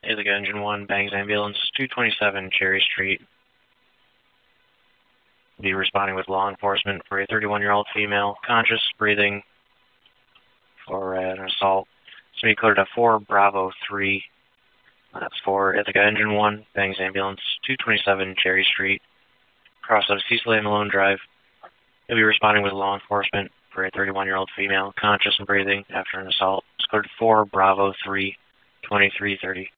Ithaca Engine 1, Bangs Ambulance, 227 Cherry Street. Be responding with law enforcement for a 31-year-old female, conscious, breathing, for an assault. So be cleared at 4 Bravo 3. That's for Ithaca Engine 1, Bangs Ambulance, 227 Cherry Street, cross of Cecil A. Malone Drive. You'll be responding with law enforcement for a 31-year-old female, conscious and breathing after an assault. It's cleared 4 Bravo 3, 2330.